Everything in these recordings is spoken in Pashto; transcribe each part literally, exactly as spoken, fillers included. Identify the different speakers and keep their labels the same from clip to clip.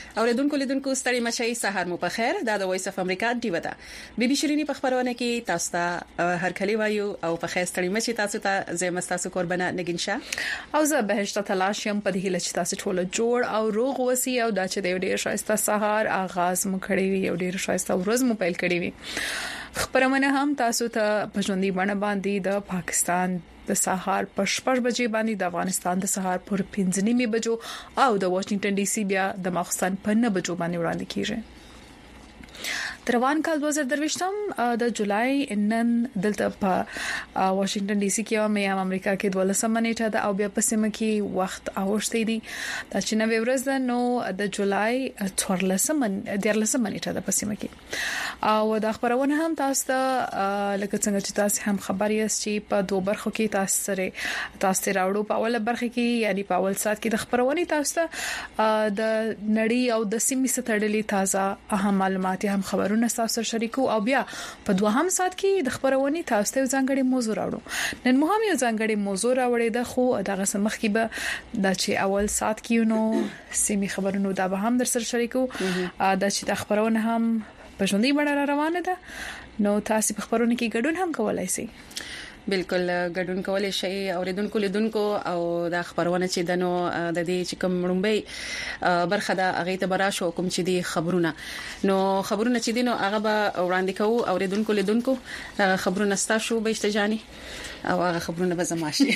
Speaker 1: اوریدونکو لیدونکو ستړي مشي سحر مو په خیر دا د وایس اف امریکا ډیو ده بي بي شيريني په خبرونه کې تاسو ته هر کلی وایو او په خیر ستړي مشي تاسو ته زم تاسو قربانه نگینشه
Speaker 2: او زه بهشته تلاشم په دې لچ تاسو ټول جوړ او روغ وسی او دا چې د ډیر شایسته سحر آغاز مو کړی وي او ډیر شایسته ورځ مو پیل کړی وي خبرونه هم تاسو ته په ژوندۍ باندې باندې د پاکستان د سهار په شپږ بجې باندې د افغانستان د سهار پر پنځه نیمه بجو او د واشنگټن ډي سي بیا د ماخستان په نه بجو باندې وړاندې کیږي روان کال دوه زره درويشتم د جولای نن دلته په واشنگټن ډي سي کې او مې امریکا کې دولسمه نیټه ده او بیا په سیمه کې وخت اوښتې دي د چې نو ورځ ده نو د جولای څوارلسمه دیارلسمه نیټه ده په سیمه کې او د خبرونه هم تاسو ته لکه څنګه چې تاسو هم خبر یاست چې په دوه برخو کې تاسو سره تاسو راوړو په اوله برخه کې یعنی په اول سات کې د خبرونه تاسو ته د نړۍ او د سیمې ستړلې تازه اهم معلومات هم خبرونه تاسو سره شریکو او بیا په دوهم سات کې د خبرونه تاسو ته ځانګړي موضوع راوړو نن مو هم یو ځانګړي موضوع راوړې ده خو دغه سمخ کې به د چې اول سات کې نو سیمې خبرونه دا به هم در سره شریکو د چې د خبرونه هم په ژوندۍ باندې روانه ده نو تاسو په خبرونه کې ګډون هم کولای شئ
Speaker 1: بالکل ګډون کولای شي اوریدونکو لیدونکو او د خبرونه چې دنو د دې چې کوم لومبي برخه د اغه ته براشو کوم چې دی خبرونه نو خبرونه چې دینو هغه به وړاندې کوو اوریدونکو لیدونکو خبرونه ستاسو به استجانی او هغه خبرونه به زماشي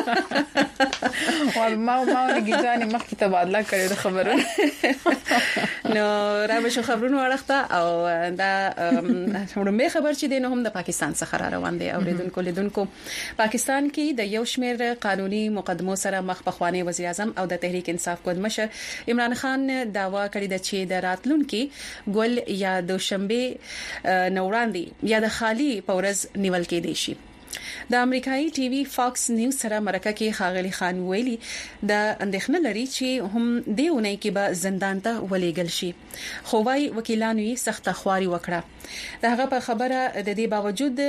Speaker 2: او ما ما لګیځاني مخکې تبادله کړې د خبرونه
Speaker 1: نو را به شو خبرونه ورخته او دا لومبي خبر چې دینو هم د پاکستان څخه روان دي اوریدونکو لیدونکو پاکستان کې د یو شمېر قانوني مقدمو سره مخ په خواني وزیر اعظم او د تحریک انصاف قوت مشر عمران خان داوا کړی د چې د راتلونکو ګل یا دوشنبه نوړاندې یا د خالی پورز نیول کې دي شي د امریکایي ټي وي فاکس نیوز سره مرکه کې خاغلی خان ویلي د اندېښنه لري چې هم دیونه کې به زندان ته ولېګل شي خو وايي وکیلانو یې سخت خواري وکړه دغه په خبره د دې باوجود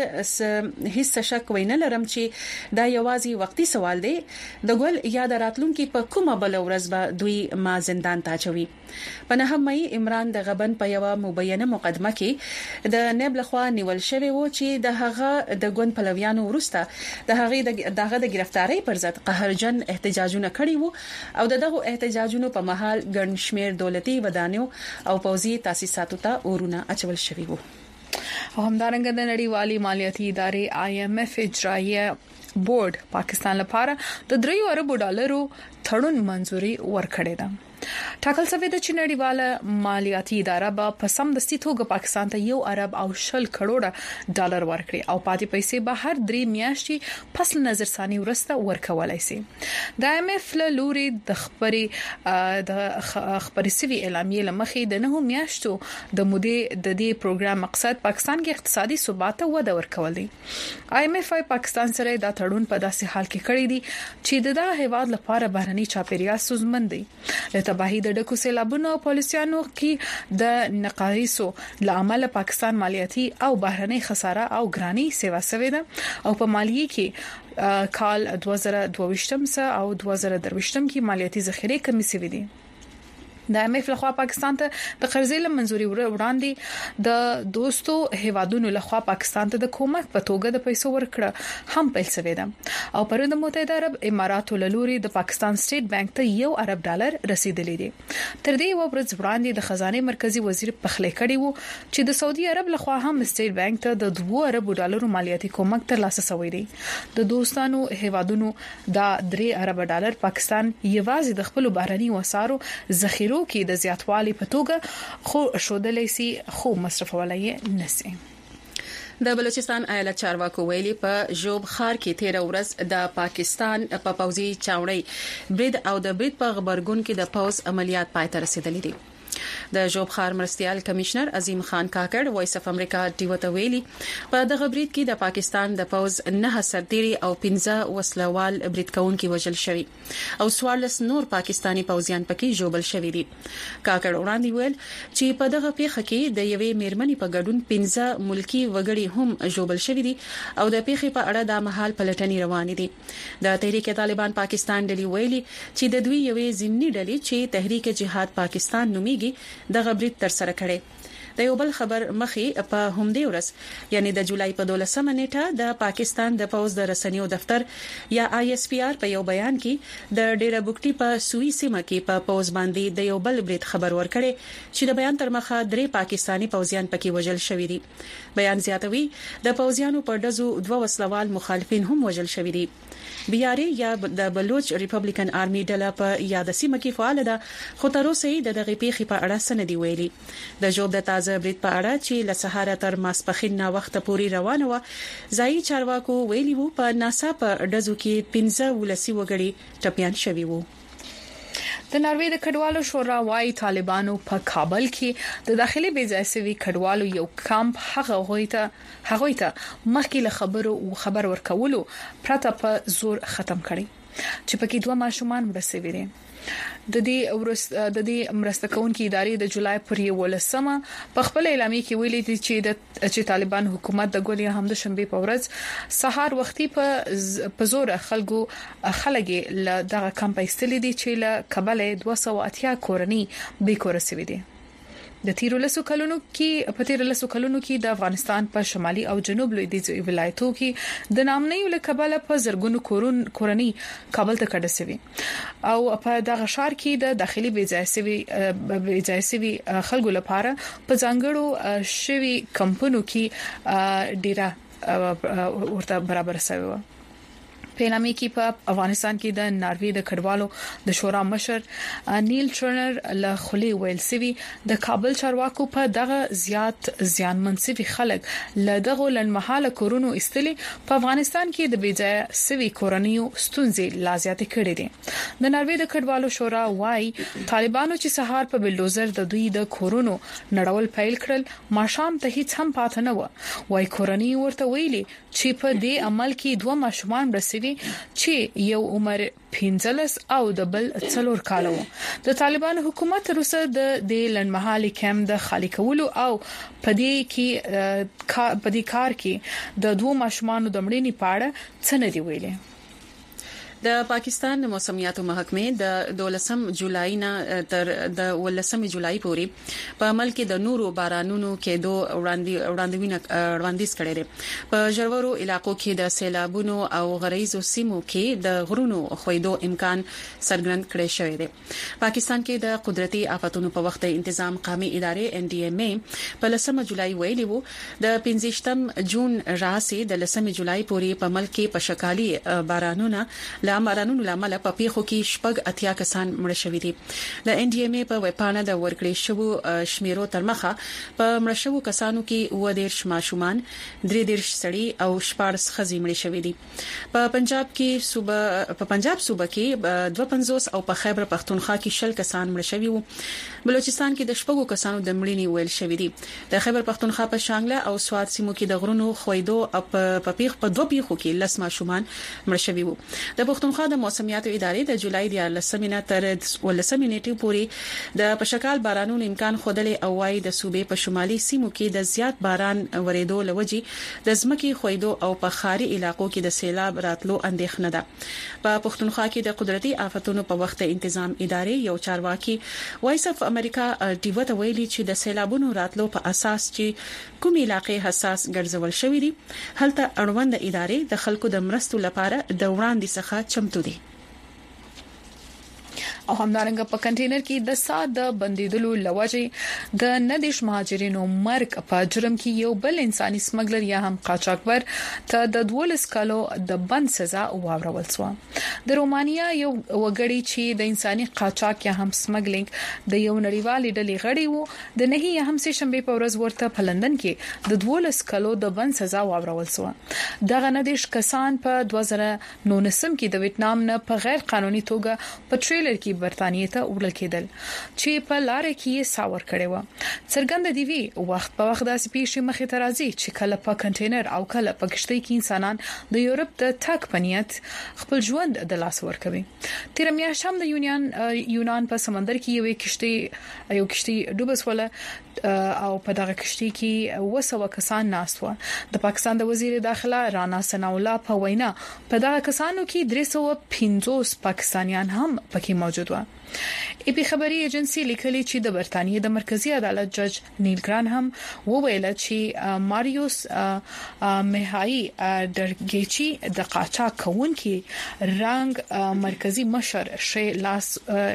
Speaker 1: هیڅ شک وینه لرم چې دا یوازې وقتی سوال دی د ګل یا د راتلونکو په کومه بل ورځ به دوی ما زندان ته چوي په نه مې عمران د غبن په یو مبینه مقدمه کې د نیب لخوا نیول شوی و چې د هغه د ګوند پلویانو ورسته د هغه دغه د گرفتاری پر ضد قهرجن احتجاجونه کړي وو او دغه احتجاجونو په محل ګڼ شمیر دولتي ودانیو او پوځي تاسیساتو ته اورونه اچول شوی وو
Speaker 2: او همدارنګه د نړیوالي مالیاتي ادارې آی ایم ایف اجرایه بورډ پاکستان لپاره د دریو اربو ډالرو تړون منځوري ورکړې ده ټاکل شوی د چینړیواله مالیاتي اداره به په سم د ستوګه پاکستان ته یو ارب او شل کروڑه ډالر ورکړي او پاتې پیسې به هر درې میاشتې پس نظر ثاني ورسته ورکولای شي د ایم ایف له لوري د خبري د خبري سوي اعلامیه لمخې د نه میاشتو د مودې د دې پروګرام مقصد پاکستان کې اقتصادي ثبات او وده ورکول دي ایم اف پاکستان سره دا تړون په داسې حال کې کړی دي چې د دغه هیواد لپاره بهرني چاپیریال سوزمن دي د تباہي د ډکو سیلابونو او پالیسیانو کې د نقایصو لامل پاکستان مالیاتي او بهرني خساره او ګرانی سیوا سوي ده او په مالیې کې کال دوه زره دوه ویشتم سه او دوه زره درې ویشتم کې مالیاتي ذخیره کمی سوي دي د ایم ایف لخوا پاکستان ته د قرضې له منځوري وړاندې د دوستو هیوادونو لخوا پاکستان ته د کومک په توګه د پیسو ورکړه هم پیل شوې ده او پرونده متحده عرب اماراتو له لوري د پاکستان سټیټ بانک ته یو ارب ډالر رسیدلې دي تر دې ورځ وړاندې د خزانه مرکزی وزیر پخلی کړی وو چې د سعودي عرب لخوا هم سټیټ بانک ته د دوه ارب ډالرو مالیاتي کومک ترلاسه شوی دی د دوستانو هیوادونو دا درې ارب ډالر پاکستان یوازې د خپل بهرني وسارو ذخیره کې د زیاتوالي په توګه خو شودلې سي خو مصرفولای نسی
Speaker 1: د بلوچستان ایالت چارواکو ویلي په جوب خار کې تیر ورځ د پاکستان په پوځي چاوړی برید او د برید په خبرګون کې د پوز عملیات پای ته رسیدلې دي د جوب خار مرستيال کمشنر عظیم خان کاکړ وایس اف امریکا ټیو ته ویلي په دغه برید کې د پاکستان د پوز نه سرتيري او پنځه وسلوال برید کوونکي وژل شوی او سوارلس نور پاکستانی پوځیان پکې جوړل شوی دي کاکړ وړاندې ویل چې په دغه پیښه کې د یوې میرمنې په ګډون پنځه ملکی وګړي هم جوړل شوی دي او د پیښې په اړه د محل پلټنې روانې دي د تحریک طالبان پاکستان ډلې ویلي چې د دوی یوې ضمني ډلې چې تحریک جهاد پاکستان نومي کېږي د غبرګ تر سره کړي. د یو بل خبر مخې په همدې ورځ یعنی د جولای په دولسمه نیټه د پاکستان د پوز د رسنیو دفتر یا آی اس پی آر په یو بیان کې د ډیره بوکټي په سوي سیمه کې په پوز باندې د یو بل برید خبر ورکړي چې د بیان تر مخه درې پاکستانی پوزیان پکې وژل شوی دي. بیان زیاتوي د پوزیانو په ډزو دوه وسلوال مخالفین هم وژل شوی دي. بیاري یا د بلوچ ریپبلیکن آرمي ډله په یاد سیمه کې فعال ده خو تر اوسه د دغه پیښې په اړه سندې ویلي. د جوب د تازه برید په اړه چې له سهار تر ماسپخین نا وخت پورې روانه و ځای چارواکو ویلي وو په ناسا په ډزو کې پنځه ولسی وګړي ټپيان شوي وو.
Speaker 2: د ناروې د کډوالو شورا وايي طالبانو په کابل کې د داخلي بېځایسوي کډوالو یو کمپ هغه غوښته هغه ته مخکې له خبرو او خبر ورکولو پرته په زور ختم کړي چې پکې دوه ماشومان ورسېږي دي. د دې ورس د دې مرستکونکو ادارې د جولای پر یولسمه په خپل اعلامیه کې ویلي دي چې د چې طالبان حکومت د ګولیا هم د شنبه په ورځ سهار وختي په پزور خلکو خلګي له دغه کمپ ایستلې دي چې له کابل دوه سوه اتیا کورنۍ به کور رسیدي دي. د تیرو لسو کلونو کې په تیرو لسو کلونو کې د افغانستان په شمالي او جنوب لویدیځ ولایتو کې د نامنۍ له کابل په زرګونو کورون کورنۍ کابل ته کډه سوي او په دغه ښار کې د داخلي بېځایسوي بېځایسوي خلکو لپاره په ځانګړو شوي کمپونو کې ډیره ورته برابر شوی و. په اعلامیه کې په افغانستان کې د ناروې د کډوالو د شورا مشر نیل ټرنر له خلی ویل سوي د کابل چارواکو په دغه زیات زیانمن سوي خلک له دغه لنمحاله کورونو استلي په افغانستان کې د بېځای سوي کورنیو ستونزې لازیات کړې دي. د ناروې د کډوالو شورا وايي طالبانو چې سهار په بلډوزر د دوی د کورونو نړول پیل کړل ماشام ته هیڅ هم پاتې نه و. وايي کورنۍ ورته ویلي چې په دې عمل کې دوه ماشومان رسېږي چې یو عمر پنځلس او د بل څلور کال وو. د طالبان حکومت روسه د د لنمحالي کم د خالي کولو او پدې کې پدې کار کې د دوه ماشومان د مړینې پاړه څه نه دی ویلي.
Speaker 1: د پاکستان موسمیاتو محکمې د دولسم جولای نه تر د ولسم جولای پورې په عمل کې د نورو بارانونو کې دوه وړاندې وړاندوینه وړاندیز کړي دي. په ژورو علاقو کې د سیلابونو او غریزو سیمو کې د غرونو خویدو امکان څرګند کړي شوی دی. پاکستان کې د قدرتي آفتونو په وخت انتظام قومي ادارې ان ډي ام اي په لسم جولای ویلي وو د پنځشتم جون راځي د لسم جولای پورې په ملک کې په شکالي بارانونه لامرانونو لامل په پیښو کې شپږ اتیا کسان مړ شوي دي. د ان ډي ام اي په وپانه د ورکړې شوو شمیرو تر مخه په مړ شوو کسانو کې و ډیر ماشومان درې ډیر سړي او شپږ خزي مړ شوي دي. په پنجاب کې صوبه په پنجاب صوبه کې دوه پنځوس او په خیبر پختونخوا کې شل کسان مړ شوي وو. بلوچستان کې د شپږو کسانو د مړینې ویل شوی دي. د خیبر پختونخوا په شانګله او سواد سیمو کې د غرونو خویدو او په پیښ په دوه پیښو کې لس ماشومان مړ شوي وو. د پختونخوا د موسمیاتو ادارې د جولای د لسمینه تر ولسمې نیټې پورې د پشکال بارانونو امکان خوده او وايي د صوبې په شمالي سیمو کې د زیات باران ورېدو لوجي د ځمکې خویدو او په خاري علاقو کې د سیلاب راتلو اندېښنه ده. په پختونخوا کې د قدرتي آفتونو په وخت انتظام ادارې یو چارواکي وایس اف امریکا ټیوی ته ویلي چې د سیلابونو راتلو په اساس چې کوم علاقې حساس ګرځول شوې دي هلته اړوند ادارې د خلکو د مرستو لپاره د وړاندې څخه چمتو دي.
Speaker 2: او همدارنګه په کنټینر کې د سات د بندیدلو لوجې د ندیش مهاجرینو مرګ په جرم کې یو بل انساني سمګلر یا هم قاچاقبر ته د دولس کالو د بند سزا واورول شو. د رومانیا یو وګړي چې د انساني قاچاق یا هم سمګلینګ د یو نړیوال ډلې غړي وو د نه یا هم سه شنبه په ورځ ورته په لندن کې د دولس کالو د بند سزا واورول شو. دغه ندیش کسان په دوه زره نولسم کې د ویتنام نه په غیر قانوني توګه په ټریلر کې برتانیې ته وړل کېدل چې په لار کې ساور کړي و. څرګند دی وی وخت په وخت داسې پیښې مخې ته راځي چې کله په کنټینر او کله په کشتۍ کې انسانان د یورپ د تک پنیت خپل ژوند د لاس ورکوي. تیر میاشت هم د یونان یونان په سمندر کې یو کشتۍ یو کشتۍ ډوبه شوله او په دغه کشتۍ کې وسوه کسان ناست و. د پاکستان د وزیر داخله رانا ثناء الله په وینا په دغه کسانو کې درې سوه پنځوس پاکستانیان هم پکې موجود موجود و ای پی خبري ایجنسی لیکلي چې د برتانیې د مرکزی عدالت جج نیل ګرانهم وویل چې ماریوس میهایی درګیچی د قاچاق کوونکي رنګ مرکزی مشر شي لاس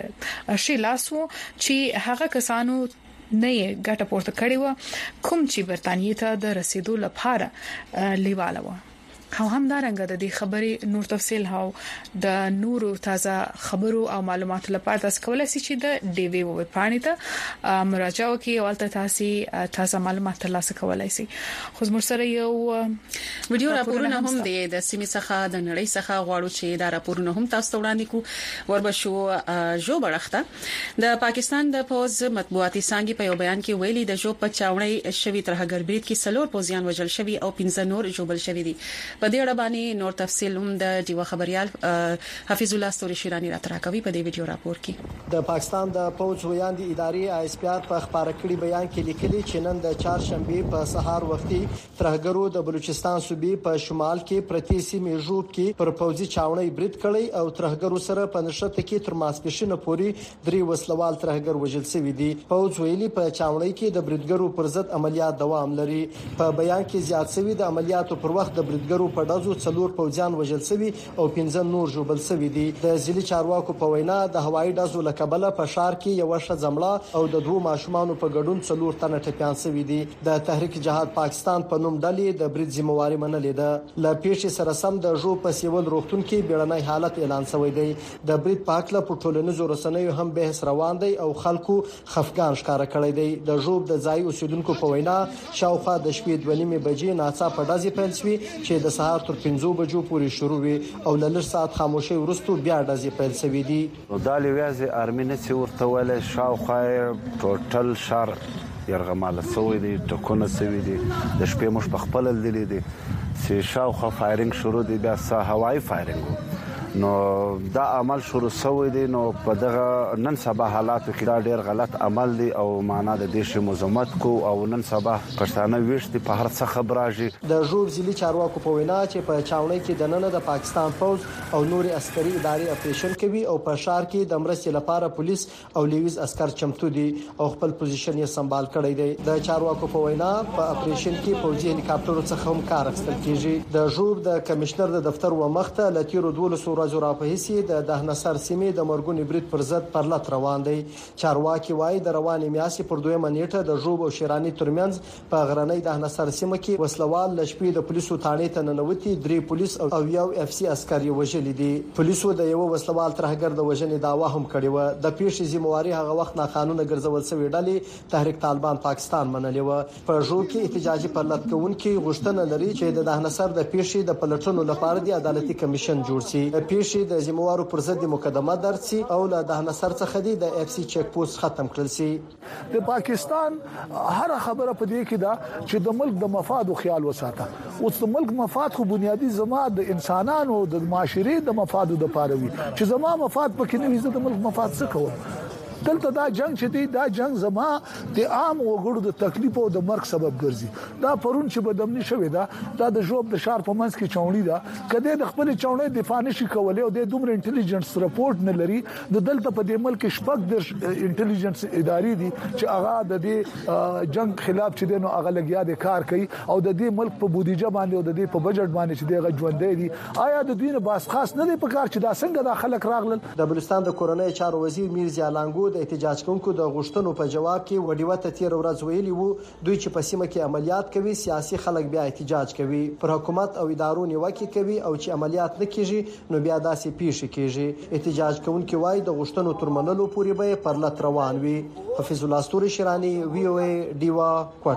Speaker 2: شي لاسو چې هغه کسانو نه یې ګټه پورته کړې و کوم چې برتانیې ته د رسیدو لپاره لیواله و. او هم دا رنګ د دې خبرې نور تفصیل هاو د نورو تازه خبرو او معلوماتو لپاره تاسو کولای شئ چې د ډي وی ویب پاڼې ته مراجعه وکړئ او تل تاسو تازه معلومات ترلاسه کولای شئ. خو زموږ سره یو
Speaker 1: ویډیو راپورونه هم دي د سیمې څخه د نړۍ څخه غواړو چې دا راپورونه هم تاسو ته وړاندې کوو. وربشو جو بڑخته د پاکستان د پوز مطبوعاتي څنګه په یو بیان کې ویلي د جو په چاوړی شوی ترهګربرید کې سلور پوزیان وجل شوی او پنځه نور جوبل شوی دي. په دې اړه باندې نور تفصیل هم د دیو خبريال حفیظ الله ستوري شیرانی را تراکوي په دې ویډیو راپور کې.
Speaker 3: د پاکستان د پوز ویاندې ادارې آی اس پی آر په خبره کړي بیان کې لیکلي چې نن د چهارشنبه په سهار وختي ترهګرو د بلوچستان صوبې په شمال کې پرتی سیمې ژوب کې پر پوزي چاونۍ برید کړي او ترهګرو سره په نشته کې تر ماسپښین پورې درې وسلوال ترهګر وژل شوی دي. پوز ویلي په چاونۍ کې د بریدګرو پر ضد عملیات دوام لري. په بیان کې زیات شوی د عملیاتو پر وخت د بریدګرو په ډزو څلور پوځیان وژل شوی او پنځه نور ژوبل شوی دي. د ځلي چارواکو په وینا د هوایي ډزو لکبله په شهر کې یو شخص ځمړه او د دوه ماشومان په ګډون څلور تنه ټپيان شوی دي. د تحریک جهاد پاکستان په نوم ډلې د برید ذمہواری منلې ده. ل پیښې سره سم د جو په سیول روغتون کې بیړنۍ حالت اعلان شوی دی. د برید په اړه په ټولنیزو رسنیو هم بحث روان دی او خلکو خفګان ښکارا کړی دی. د جو د ځای اوسیدونکو په وینا شاوخوا د شپې دوه نیمې بجې ناڅاپه ډزې پیل شوې چې د سهار تر پنځو بجو پورې شروع وي او له لږ ساعت خاموشي وروسته بیا ډزې پیل شوې دي.
Speaker 4: دا لویازي ارمینه چې ورته ول شاوخوا ټوټل شهر يرغماله سوې دي ټکونه سوې دي د شپې مش په خپل لیدل دي چې شاوخوا فایرینګ شروع دي بیا سه هوایي فایرینګ نو دا عمل شروع شوی دی. نو په دغه نن سبا حالاتو کې دا ډیر غلط عمل دی او معنا د دې شی مزمت کو او نن سبا پښتانه وشتي په هر څه خبراجي.
Speaker 3: د جوب ځلي چارواکو په وینا چې په چاونۍ کې د نن د پاکستان پوز او نوري عسکري ادارې اپریشن کوي او په شهر کې د مرستې لپاره پولیس او لیویز عسكر چمتو دي او خپل پوزیشن یې سمبال کړی دی. د چارواکو په وینا په اپریشن کې پوځي هلیکاپټر څخه هم کار اخیستل کیږي. د جوب د کمشنر د دفتر و مخته لتیرو دولسو زورا په هیڅ د دهنسر سیمې د مرګونی برید پر ضد پرلط روان دی. چارواکي وایي د رواني میاسي پر دویمه نیټه د جوب او شیرانی ترمنځ په غرنۍ دهنسر سیمه کې وسلوال لشپې د پولیسو تانې ته ننوتي درې پولیس او یو اف سی عسکري وژل دي. پولیسو د یو وسلوال ترهګر د وژنې داوا هم کړې و. د پیښې ذمہواری هغه وخت نه قانوني ګرځول شوی ډلې تحریک طالبان پاکستان منلې و. په جو کې احتجاجي پرلط کوونکي غوښتنه لري چې د دهنسر د پیښې د پلټنو لپاره د عدالتي کمیشن جوړ شي. پیښې د ذمہوارو پر ضد مقدمه درسي او له دهنسر څخه د اف سی چیک پوسټ ختم کړل شي.
Speaker 5: د پاکستان هر خبره په دې کې دا چې د ملک د مفاد او خیال وساته او د ملک مفاد خو بنیادی زما د انسانانو د معاشري د مفاد د پاروي چې زما مفاد پکې نه وي د ملک مفاد څه کوم. دلته دا جنگ چې دی دا جنگ زما د عام وګړو د تکلیف او د مرګ سبب ګرځي. دا پرون چې بدمنی شوې ده دا د جوب د شهر په منځ کې چاونی ده کله د خپل چاونی دفاع نشي کولای او د دومره انټيليجنس رپورت نه لري. د دلته په دې ملک شپږ د انټيليجنس ادارې دي چې هغه د دې جنگ خلاف چې دینو هغه لګیا دي کار کوي او د دې ملک په بودیجه باندې او د دې په بجټ باندې چې دغه ژوندې دي. آیا د دوی نه باس خاص نه دی په کار چې دا څنګه د خلک راغلل.
Speaker 3: د بلوچستان د کورنۍ چارو وزیر میرزا لانګو د احتجاج کوونکو د غوښتنو په جواب کې وډیوته تیر ورځ ویلي وو دوی چې په سیمه کې عملیات کوي سیاسي خلک بیا احتجاج کوي پر حکومت او ادارو نیوکه کوي او چې عملیات نه کیږي نو بیا داسې پیښ کیږي. احتجاج کوونکو وایي د غوښتنو تر منلو پورې به پرلط روان وي. حفیظ الله ستوري شیرانی وی او ای ډیوا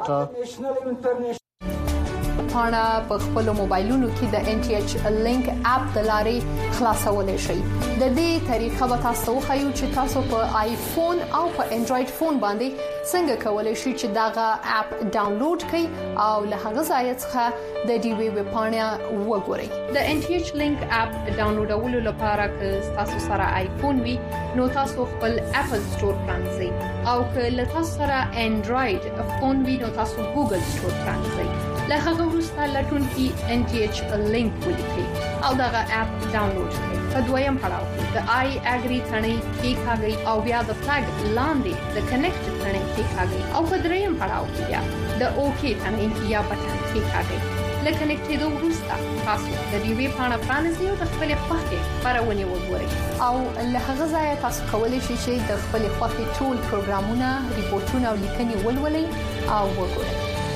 Speaker 3: کوټا.
Speaker 6: پاڼه په خپل موبایلونو کې د ان ټي ایچ لینک اپ د لارې خلاصولای شئ. د دې طریقه به تاسو خو چې تاسو په آیفون او په انډراید فون باندې څنګه کولای شئ چې داغه اپ ډاونلوډ کړئ او له هغه ځای څخه د ډي وی ویب پاڼه وګورئ. د ان ټي ایچ لینک اپ ډاونلوډولو لپاره که تاسو سره آیفون وي نو تاسو خپل اپل سٹور پرانځئ او که له تاسو سره انډراید فون وي نو تاسو ګوګل سٹور پرانځئ. له هغه وروسته لټون کې ان ټي ایچ لینک ولیکئ او دغه اپ ډاونلوډ کړئ. په دویم پړاو کې د آی اګری تڼۍ کې کاږي او بیا د فلګ لاندې د کنیکټ تڼۍ کې کاږي او په دریم پړاو کې بیا د اوکی تڼۍ یا بټن کې کاږي. لکه کنیکټېدو وروسته تاسو د دې وی پاڼه پرانیزئ او د خپل خوښې خبرونه وګورئ او له هغه ځایه تاسو کولی شئ چې د خپل خوښې ټول پروګرامونه، ریپورتونه او لیکنې ولولئ او وګورئ.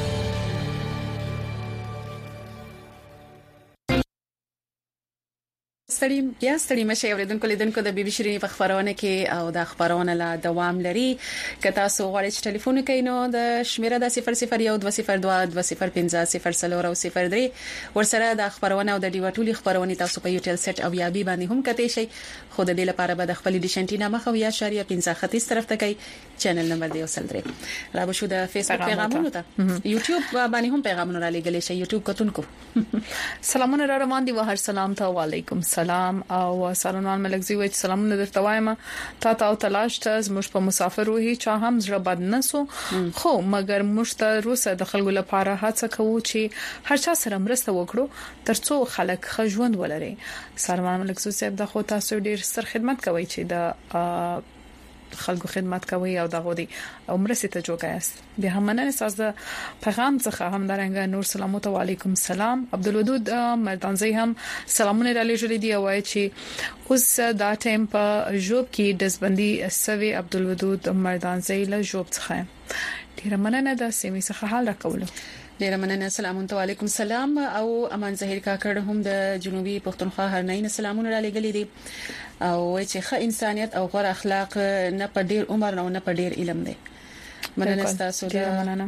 Speaker 1: ستړي بیا ستړي مشه اوریدونکو لیدونکو د بي بي شيرين په خبرونه کې او د خبرونه لا دوام لري. که تاسو غواړئ چې ټلیفون وکړئ نو د شمیره د صفر صفر یو دوه صفر دوه دوه صفر پنځه صفر صفر او صفر درې ورسره د خبرونه او د ډیو ټولي خبرونه تاسو په یوټل سیټ او یا بي باندې هم کتئ شئ. خو د دې لپاره به د خپل ډیشنټینا مخه یا شریعه پنځه ختیځ طرف ته کوي چینل نمبر دی وسل درې را به شو د فیسبوک پیغامونو ته یوټیوب باندې هم پیغامونه را لګلې شي. یوټیوب کتونکو
Speaker 2: سلامونه را روان دي و هر سلام ته وعلیکم سلام او سلامونه ملګری وای سلامونه درته وایم تا ته او تلاش ته زموږ په مسافر وې چا هم زړه بد نسو خو مګر مشته روسه د خلکو لپاره هڅه کوو چې هر چا سره مرسته وکړو ترڅو خلک خجوند ولري. سلام ملګری صاحب د خو تاسو ډیر ستر خدمت کوي چې د خلکو خدمت کوي او دغه دي عمر سي ته جوګایست به هم مننه ساز د پیغام څخه هم درنګ نور سلام علیکم سلام. عبدالودود مردانزی هم سلامونه را لېږلي دي او چې اوس دا ټیم په جوب کې دزبندي سوي عبدالودود مردانزی له جوب څخه ډیر مننه د سیمې څخه حال راکولو.
Speaker 1: ډیر مننه. السلام علیکم سلام او امان زهیر کاکړ هم د جنوبي پښتونخوا هرنۍ سلامونه را لېږلي دي او چې ښه انسانيت او غوړ اخلاق نه په ډیر عمر نه په ډیر علم دي. مننه تاسو ډیر مننه.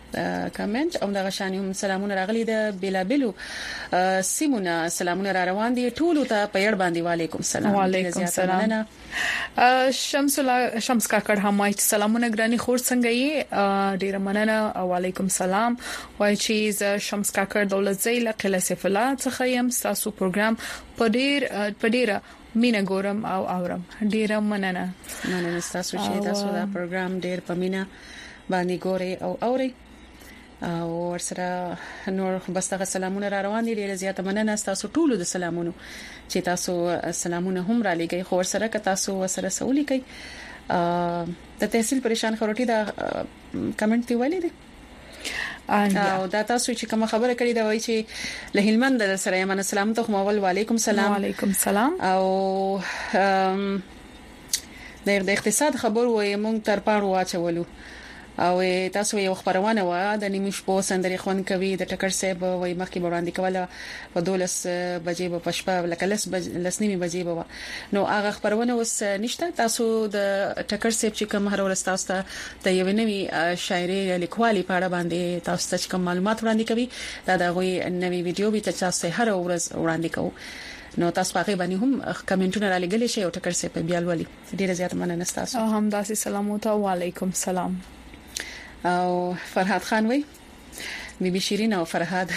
Speaker 1: کمنټ او د غشاني هم سلامونه راغلي د بلابلو سیمونه سلامونه را روان دي ټول ته په ير باندې وعليكم السلام.
Speaker 2: وعليكم السلام. شمس الله شمس کاکړ هم وايي سلامونه ګراني خور څنګه یې ډیر مننه او وعليكم السلام. وايي چې ز شمس کاکړ دولت زیله قلعه سیف الله څخه يم تاسو پروګرام په ډیر په ډیر مینا ګورم او اورم ډیر مننه.
Speaker 1: مننه تاسو چې تاسو دا پروګرام ډیر په مینا باندې ګوري او اوري او ورسره نور بس تاسو سلامونه را روان دي. ډیر زیاته مننه تاسو ټول د سلامونو چې تاسو سلامونه هم را لګي خو ورسره ک تاسو سره سوالي کوي. د تحصیل پریشان خروټي دا کمنټ دی ولی دي او دا تاسو چې کوم خبره کړې دا وایي چې له هلمند سره یمن سلام ته مول وعلیکم سلام.
Speaker 2: وعلیکم سلام.
Speaker 1: او د اقتصاد خبر وایي مونږ تر پاڼو واچولو او تاسو یو خبرونه و د نیمش په سندري خون کوي د ټکر صاحب وای مخکې وړاندې کوله په دولس بجې په پښپا لکلس لسنیمه بجې به نو هغه خبرونه اوس نشته. تاسو د ټکر صاحب چې کوم هر ورځ تاسو ته د یو نوې شاعري لیکوالي په اړه باندې تاسو ته کوم معلومات وړاندې کوي دا د غوي نوې ویډیو به تاسو هر ورځ وړاندې کوو نو تاسو په باندې هم کمنټونه را لګلې شي او ټکر صاحب بیا ولولي. ډیره زیاته مننه تاسو.
Speaker 2: هم داسې سلام او وعلیکم سلام.
Speaker 1: او فرهاد خان وای بي بي شيرين او فرهاد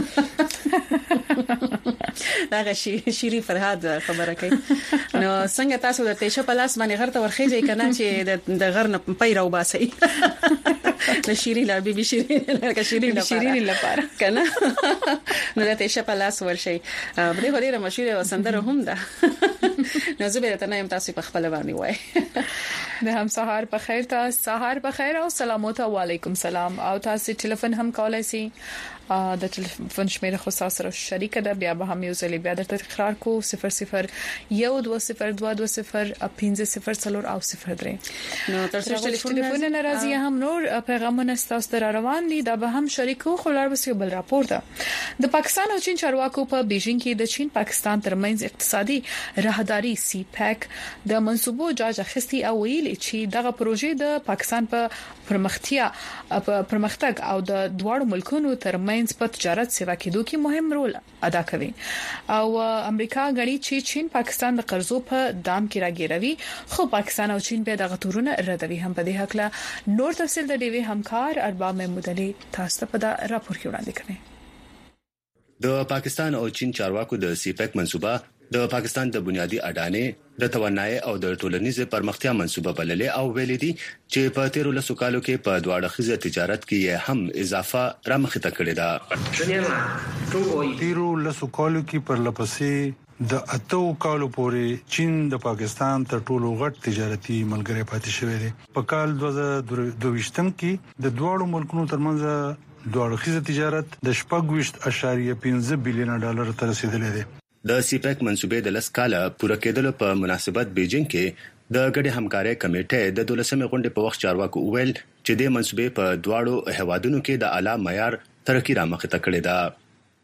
Speaker 1: دا شيري فرهاد خبره کوي نو څنګه تاسو د تیشه پلاس باندې غرته ورخېږئ کنه چې د غرن پیرو باسي د شيري لا بي بي شيرين لکه شيرين
Speaker 2: شيرين لپاره
Speaker 1: کنه نو د تیشه پلاس ورشي بده غوړي مشهور وسندره هم ده نو زه به ته نیم تاسو په خپل باندې وای
Speaker 2: د هم سهار په خیر تاسو سهار په خیر او سلامات او علیکم سلام او تاسو ټلیفون هم کولای شئ د ټلیفون شمیره خو سره شریک ده بیا به هم یو ځل بیا درته تکرار کو صفر صفر یو دوه صفر دوه دوه صفر پنځه صفر صفر او صفر درې
Speaker 1: نو تاسو
Speaker 2: ټلیفون ناراضي هم نور پیغامونه تاسو ته روان دي دا به هم شریکو خو لار وسیو بل راپور ده. د پاکستان او چین چارواکو په بیجینګ کې د چین پاکستان ترمنځ اقتصادي راهداري سی پیک د منسوبو جاج اخیستي او ویل چې دغه پروژې د پاکستان په پرمختیا په پرمختګ او د دواړو ملکونو ترمنځ په تجارت سیوا کېدو کې مهم رول ادا کوي او امریکا غړي چې چین پاکستان د قرضو په دام کې راګیروي خو پاکستان او چین به دغه تورونه ردوي. هم په دې حق له نور تفصیل د ډیوی همکار ارباب محمود علي تاسو په دا راپور کې وړاندې کړي.
Speaker 7: د پاکستان او چین چارواکو د سیپک منصوبه د پاکستان د بنیادی اډانې د توانایي او د ټولنیزې پرمختیا منصوبه بللې او ویلي دي چې په تیرو لسو کالو کې په دواړه خزه تجارت کې هم اضافه رامخته کړې ده.
Speaker 8: تیرو لسو کالو کې پر لپسې د اتو کالو پورې چین د پاکستان تر ټولو غټ تجارتي ملګری پاتې شوی دی. په کال دوه زره دوه ویشتم کې د دوه ملکونو ترمنځ دوه اړخیز تجارت د شپږ ویشت اعشاریه پنځه بلین ډالر ته رسیدلی دی.
Speaker 7: د سیپیک منسوبې د لس کاله پوره کېدلو په مناسبت بیجینګ کې د ګډې همکارۍ کمیټې د دولسمې غونډې په وخت چارواکو ویل چې د منسوبې په دواړو هیوادونو کې د اعلی معیار ترقی رامخ ته کړې ده.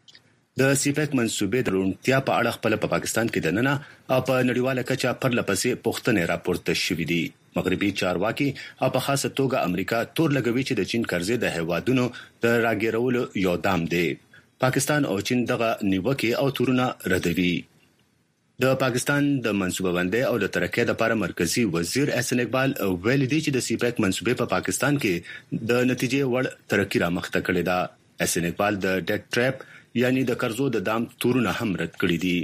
Speaker 7: د سیپیک منسوبې د روڼتیا په اړه خپل په پاکستان کې د نننه او په نړیواله کچه پر لپسې پوښتنې راپورته شوې دي. مغربي چارواکي او په خاصه توګه امریکا تور لګوي چې د چین قرضې د هیوادونو د راګیرولو یو دام دی. پاکستان او چین دغه نیوکه او تورونه ردوي. د پاکستان د منسوبه بندۍ او د ترقۍ لپاره مرکزی وزیر احسن اقبال ویلي دی چې د سیپیک منسوبې په پاکستان کې د نتیجې وړ ترقی رامخته کړې ده. احسن اقبال د ډیټ ټریپ یعنی د قرضو د دام تورونه هم رد کړی دي.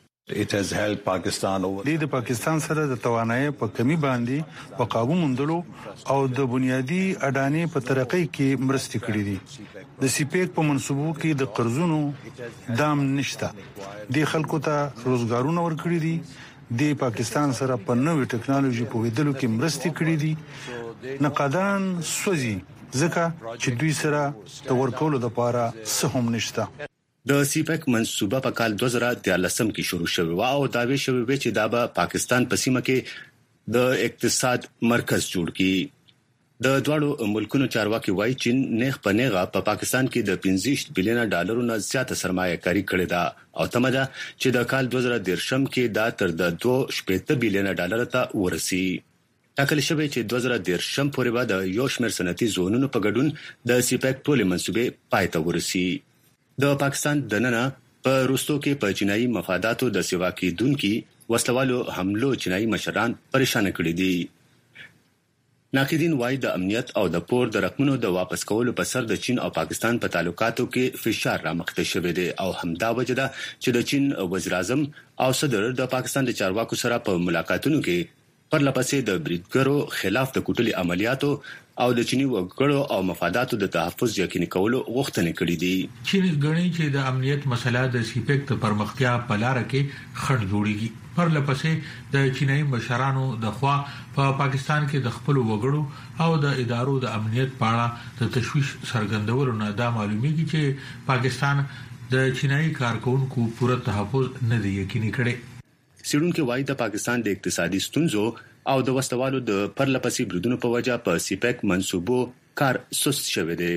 Speaker 9: It has helped Pakistan over
Speaker 8: د پاکستان سره د توانایي په کمی باندې په قابو موندلو او د بنیادی اډانې په ترقۍ کې مرسته کړې دي. د سیپیک په منسوبو کې د قرضونو دام نشته. د خلکو ته روزګارونه ورکړي دي. د پاکستان سره په نوې ټکنالوژي په ویدلو کې مرسته کړې دي. نقدان سوځي ځکه چې دوی سره د ورکولو لپاره څه هم نشته.
Speaker 7: د سیپیک منسوبه په کال دوه زره ديارلسم کې شروع شوه او داوی شوی و چې دا به پاکستان په سیمه کې د اقتصاد مرکز جوړ کړي. د دواړو ملکونو چارواکي وایي چې نیغ په نیغه په پاکستان کې د پنځه بلین ډالرو نه زیاته سرمایه کاری کړې ده او تمه ده چې د کال دوه زره دېرشم کې دا تر د دوه شپږ بلین ډالر ته ورسي. ټاکل شوی چې دوه زره دېرشم پورې به د یو شمېر صنعتي زونونو په ګډون د سیپیک ټولې منسوبې پای ته ورسي. د پاکستان د نننه په روستو کې په چینایي مفاداتو د سیوا کېدونکو وسلوالو حملو چینایي مشران پریشان کړي دي. ناقدین وايي د امنیت او د پور د رقمونو د واپس کولو په سر د چین او پاکستان په تعلقاتو کې فشار رامخته شوی دی او همدا وجه ده چې د چین وزیر اعظم او صدر د پاکستان د چارواکو سره په ملاقاتونو کې پر لپسې د بریدګرو خلاف د کوټلي عملیاتو او د چینی وګړو او مفاداتو د تحفظ یقیني کولو غوښتنه کړې دي.
Speaker 10: چین غني چې د امنیت مسله د سیپیک د پرمختیا په لار کې خنډ جوړیږي. پر لپسې د چینایي مشرانو د خوا په پاکستان کې د خپل وګړو او د ادارو د امنیت په اړه د تشویش څرګندولو نه دا معلومیږي چې پاکستان د چینایي کارکونکو پوره تحفظ نه دی یقیني کړی.
Speaker 7: سیډونکو وايي د پاکستان د اقتصادي ستونزو او د وسلوالو د پرلپسې بریدونو په وجه په سیپیک منسوبو کار سست شوی دی.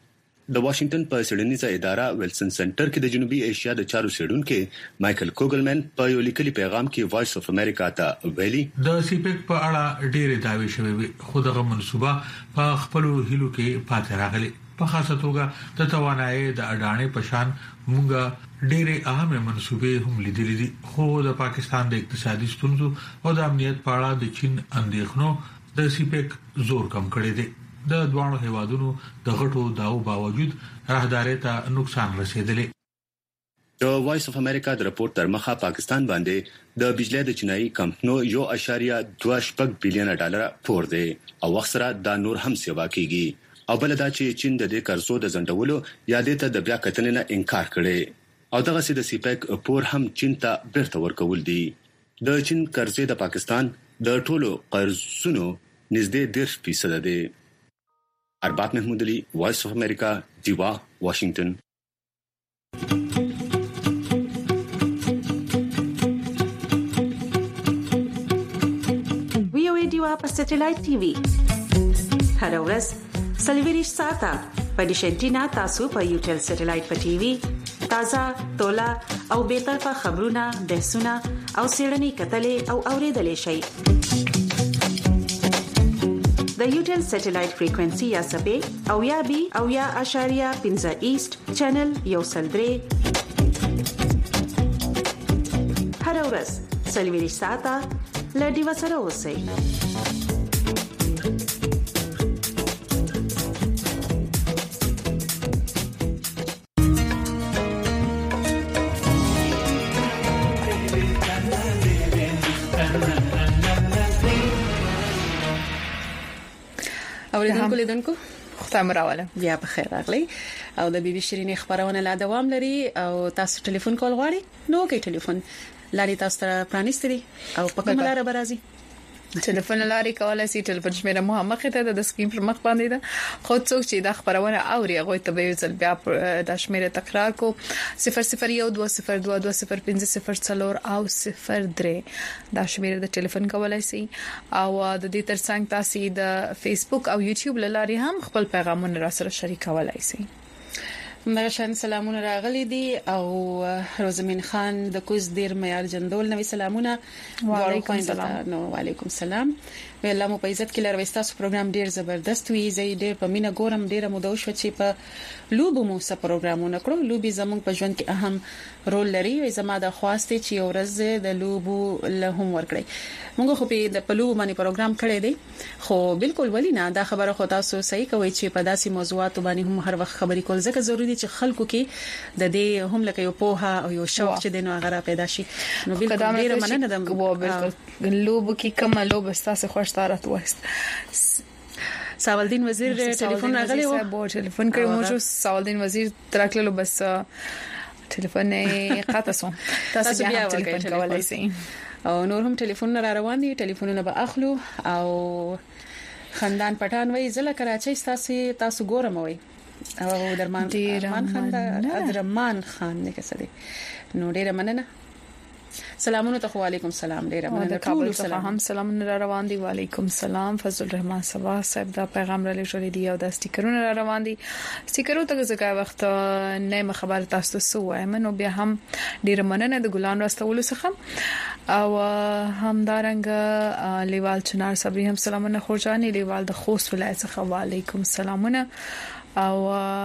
Speaker 7: د واشنگټن په سیډنیزه اداره ویلسن سنټر کې د جنوبي ایشیا د چارو سیډونکو مایکل کوګلمن په یو لیکلي پیغام کې وایس اف امریکا ته ویلي
Speaker 10: د سیپیک په اړه ډېرې داوی شوې وي خو دغه منسوبه په خپل هیلو کې پاتې راغلي. په خاصه توګه د توانایي د اډانې په شان مونږه ډېرې اهمه منسوبې هم لیدلې دي خو د پاکستان د اقتصادي ستونزو او د امنیت په اړه د چین اندېښنو د سیپیک زور کم کړی دی. د دوه هیوادونو د غټو داو باوجود راهداري ته نقصان رسیدلی.
Speaker 7: د وایس اف امریکا د راپور تر مخه پاکستان باندې د بجلی د چینایي کمپنو یو اشاریه دوه شپږ بلین ډالر پور دی او وخت سره دا نور هم سیوا کیږي. او بل دا چې چین د دې قرضو د ځنډولو یا د ته د بیا کتنې نه انکار کړي او دغه سي د سیپیک پور هم چین ته بیرته ورکول دي. د چین قرضې د پاکستان د ټولو قرضونو نږدې ډېر فیصد دي. ارباب محمود علي وایس اف امریکا دیوا واشنگټن.
Speaker 11: وی او ای دیوا په سټلایټ ټي وي هر ورځ سلیویریش ساته په ډیشنټینا تاسو په یوټل سټلایټ په ټي وي تازه تولا او به طرفه خبرونه بحثونه او سیړنی کتلې او اوریدلې شي. د یوټل سټلایټ فریکوئنسي یا سبې او یا بي او یا اشاریه پنځه ایست چینل یو سلدري هر ورځ سلیویریش ساته لډي وسره اوسئ.
Speaker 1: اوریدونکو لیدونکو
Speaker 2: ختم راواله
Speaker 1: بیا په خیر راغلی او د بي بي شيرين خبرونه لا دوام لري او تاسو ټلیفون کول غواړئ نو کې ټلیفون لاري تاسو ته پرانیستري او په کومه لار برازي
Speaker 2: ټلیفون لاري کولای شي ټلیفون شمیره مو هم مخه ته د سکرین پر مخ باندې ده خو څوک چې د خبرونه اوري هغه ته به ځل بیا د شمیره تکرار کو صفر صفر یو دوه صفر دوه دوه صفر پنځه صفر څلور او صفر درې دا شمیره د ټلیفون کولای شي او د دې ترڅنګ تاسو د فیسبوک او یوټیوب لاري هم خپل پیغامونه را سره شریکولای شي.
Speaker 1: مرشان سلامونه راغلي دي او روزمین خان د کوز دیر معیار جندول نوې سلامونه
Speaker 2: وعلیکم السلام.
Speaker 1: نو وعلیکم السلام. ویلا مو په عزت کې لر وستاسو پروګرام ډیر زبردست وی زی ډیر په مینا ګورم ډیر مو د شو چې په لوب مو سره پروګرامونه کړو لوبي زموږ په ژوند کې اهم رول لري او زما د خواسته چې ورځ د لوب له هم ورکړي موږ خو په د پلو باندې پروګرام کړی دی خو بالکل ولی نه دا خبره خو تاسو صحیح کوي چې په داسې موضوعات باندې هم هر وخت خبرې کول ځکه ضروری چې خلکو کې د دې هم لکه یو پوها او یو شوق چې د نو غره پیدا شي نو بالکل ډیر مننه ده
Speaker 2: بالکل لوب کې کوم لوب تاسو خوشتاره وست
Speaker 1: ساولدین وزیر ټلیفون راغلی و
Speaker 2: بو ټلیفون کوي موږ ساولدین وزیر ترکلو بس ټلیفون یې قطع سو تاسو بیا ټلیفون کولای شئ
Speaker 1: او نور هم ټلیفون را روان دي ټلیفونونه به اخلو او خندان پټان وای زله کراچۍ تاسو تاسو ګورم وای او درمان درمان خان درمان خان نه کسدي نو ډیره مننه سلامونه ته وعلیکم السلام ډیره مننه
Speaker 2: کابل څخه هم سلامونه را روان دي وعلیکم السلام فضل الرحمن صباح صاحب دا پیغام را لېږلی دی او دا سټیکرونه را روان دي سټیکرو ته ځکه وخت نه خبر تاسو سو وایم نو بیا هم ډیره مننه د ګلان راستولو څخه او همدارنګ لیوال چنار صبري هم سلامونه خورجاني لیوال د خوست ولایت څخه وعلیکم السلامونه او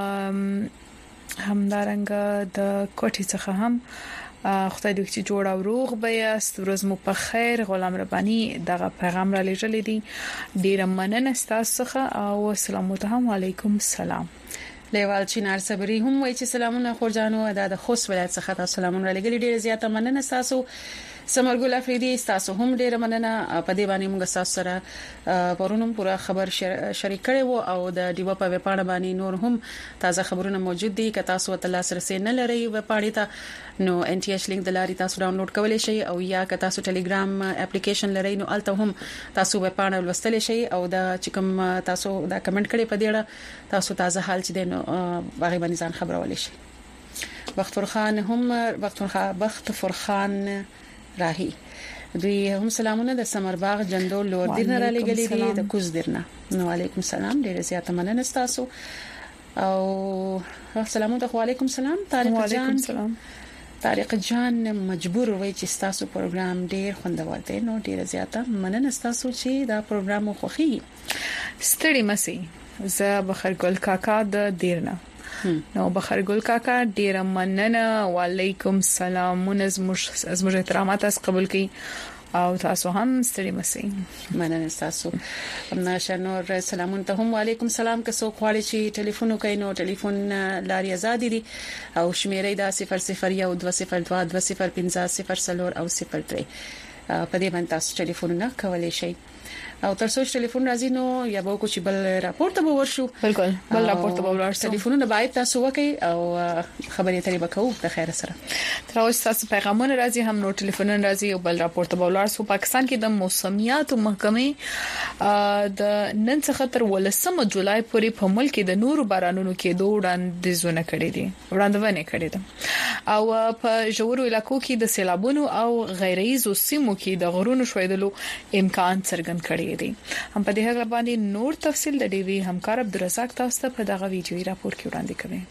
Speaker 2: همدارنګ د کوټي څخه هم خدای دې چې جوړ او روغ به یاست ورځ مو په خیر غلام ربانی دغه پیغام را لېږلی دی ډیره مننه تاسو څخه او السلام علیکم السلام.
Speaker 1: لیوال چینار صبري هم وایي چې سلامونه خورجانو ادا د خوست ولایت څخه تاسو سلامونه را لېږلي ډیره زیاته مننه تاسو سمرګل افریدي تاسو هم ډیره مننه په دې باندې موږ تاسو سره پرونم پورا خبر شریک کړو او د دیو په وپاڼه باندې نور هم تازه خبرونه موجود دي که تاسو ته لاسرسي نه لرئ وپاڼې ته نو ان ټي ایچ لینک د لاري تاسو ډاونلوډ کولای شئ او یا که تاسو ټلګرام اپلیکیشن لرئ نو الته هم تاسو وپاڼه ولستل شئ او دا چې کوم تاسو دا کمنټ کړئ په دې تاسو تازه حال چې دین باغی باندې ځان خبرولای شئ. وخت فرخان هم وخت فرخان وخت فرخان راهي دوی هم سلامونه د سمرباغ جندول لور دین را لګلې دي د کوز درنه نو علیکم السلام ډیره زیاته مننه تاسو او سلامونه علیکم السلام طارق جان طارق جان مجبور وای چې تاسو پروګرام ډیر خوندور دی نو ډیره زیاته مننه تاسو چې دا پروګرام خوخي
Speaker 2: ستړي مسي زه بخیر ګل کاکا د دیرنه نو بخیر ګل کاکا ډیر مننه وعلیکم السلام منزمش از مجه احترامات از قبول کی او تاسو هم ستړي مسئ
Speaker 1: مننه تاسو امنا شنور سلامون ته هم وعلیکم السلام که څوک غواړي چې ټلیفون وکړي نو ټلیفون لاري آزاد دي او شمیرې دا صفر صفر یو دوه صفر دوه دوه صفر پنځه صفر څلور او صفر درې په دې باندې تاسو ټلیفون نه کولای شئ او تر څو ټلیفون راځي نو یا به کوم بل راپورټ به ورشو
Speaker 2: بالکل بل راپورټ به ورشو
Speaker 1: ټلیفونونه باید تاسو وکړئ او خبرې ترې وکړو د خیر سره
Speaker 2: تر اوسه تاسو پیغامونه راځي هم نو ټلیفونونه راځي او بل راپورټ به ورشو پاکستان کې د موسمیات محکمې د نن څخه تر ولسمه جولای پورې په ملک کې د نورو بارانونو کې دوه وړاندیزونه کړي دي وړاندونه کړي دي او په جوړو علاقو کې د سیلابونو او غیرایزو سیمو کې د غرونو شویدلو امکان څرګند کړي دي. هم په دې هغه باندې نور تفصیل د ډي وی همکار عبدالرزاق تاسو ته په دغه ویډیوي راپور کې وړاندې کوي.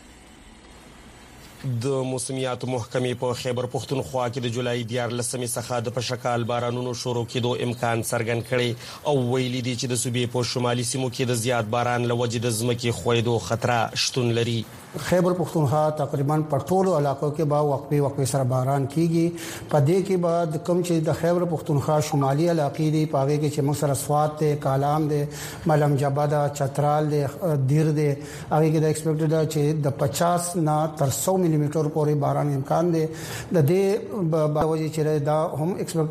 Speaker 12: د موسمیات محکمې په خیبر پختونخوا کې د جولای دیارلسمې څخه د پشکال بارانونو شروع کېدو امکان څرګند کړي او ویلي دي چې د صوبې په شمالي سیمو کې د زیات باران لوجې د ځمکې خویدو خطر شتون لري.
Speaker 13: خیبر پختونخوا تقریبا په ټولو علاقو کې با وقفه وقفه سره باران کیږي په دې کې بعد کوم چې د خیبر پختونخوا شمالي علاقې دي پاګه کې چې موږ سره سوات ته کالام دي ملم جبادا چترال دي دیر دي هغه کې د ایکسپیکټډ ده چې د پچاس نه تر سو ملي میټر پورې باران امکان دي د دې باوجود چې دا هم ایکسپیکټ